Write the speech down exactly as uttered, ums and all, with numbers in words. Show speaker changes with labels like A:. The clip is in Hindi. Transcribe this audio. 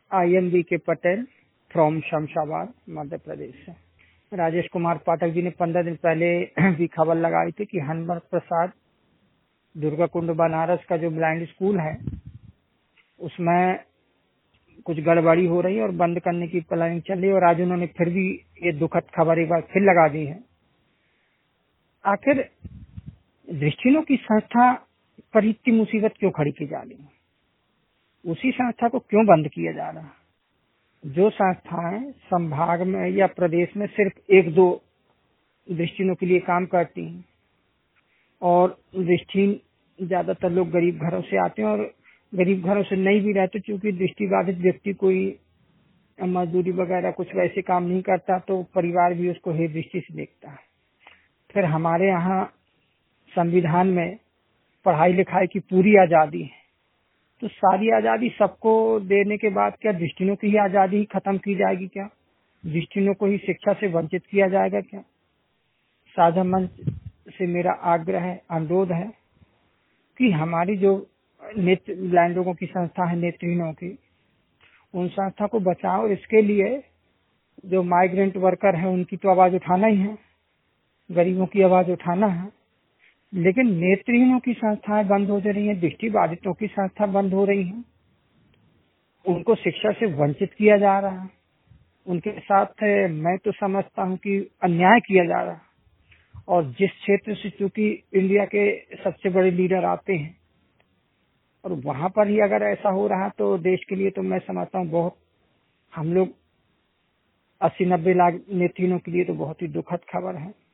A: I am B K Patel from Shamshabad Madhya Pradesh से। राजेश कुमार पाठक जी ने पंद्रह दिन पहले भी खबर लगाई थी कि हनुमत प्रसाद दुर्गा कुंड बनारस का जो ब्लाइंड स्कूल है उसमें कुछ गड़बड़ी हो रही है और बंद करने की प्लानिंग चल रही है, और आज उन्होंने फिर भी ये दुखद खबर एक बार फिर लगा दी है। आखिर दृष्टिहीनों की संस्था पर इतनी मुसीबत क्यों खड़ी की जा रही है? उसी संस्था को क्यों बंद किया जा रहा है? जो संस्थाएं संभाग में या प्रदेश में सिर्फ एक दो दृष्टिहीनों के लिए काम करती हैं, और दृष्टिहीन ज्यादातर लोग गरीब घरों से आते हैं, और गरीब घरों से नहीं भी रहते, क्योंकि दृष्टिबाधित व्यक्ति कोई मजदूरी वगैरह कुछ वैसे काम नहीं करता तो परिवार भी उसको हे दृष्टि से देखता है। फिर हमारे यहाँ संविधान में पढ़ाई लिखाई की पूरी आजादी है, तो सारी आजादी सबको देने के बाद क्या दृष्टिहीनों की ही आजादी ही खत्म की जाएगी? क्या दृष्टिहीनों को ही शिक्षा से वंचित किया जाएगा? क्या साझा मंच से मेरा आग्रह है, अनुरोध है कि हमारी जो नेत्र ब्लाइंड लोगों की संस्था है, नेत्रहीनों की, उन संस्था को बचाओ। और इसके लिए जो माइग्रेंट वर्कर है उनकी तो आवाज उठाना ही है, गरीबों की आवाज उठाना है। लेकिन नेत्रहीनों की संस्थाएं बंद हो जा रही हैं, दृष्टिबाधितों की संस्था बंद हो रही हैं, उनको शिक्षा से वंचित किया जा रहा है, उनके साथ मैं तो समझता हूं कि अन्याय किया जा रहा है। और जिस क्षेत्र से चूंकि इंडिया के सबसे बड़े लीडर आते हैं और वहां पर ही अगर ऐसा हो रहा तो देश के लिए तो मैं समझता हूँ बहुत, हम लोग अस्सी नब्बे लाख नेत्रहीनों के लिए तो बहुत ही दुखद खबर है।